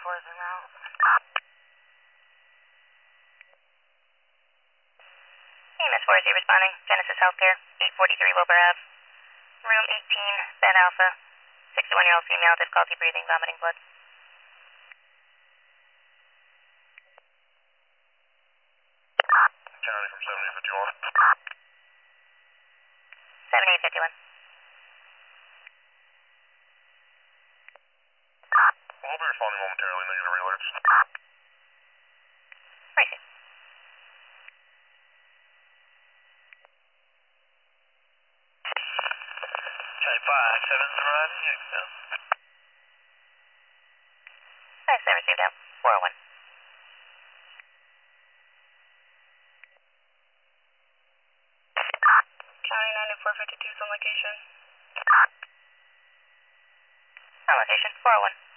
4s en route. EMS 4 is responding. Genesis Healthcare, 843 Wilbur Ave. Room 18, Bed Alpha. 61-year-old female, difficulty breathing, vomiting blood. County from 7851. 7851. We'll be responding momentarily, negative alerts. Where is it? Type 57's riding, extend. 57 received out. 401. County 9452 is on location. On location, 401.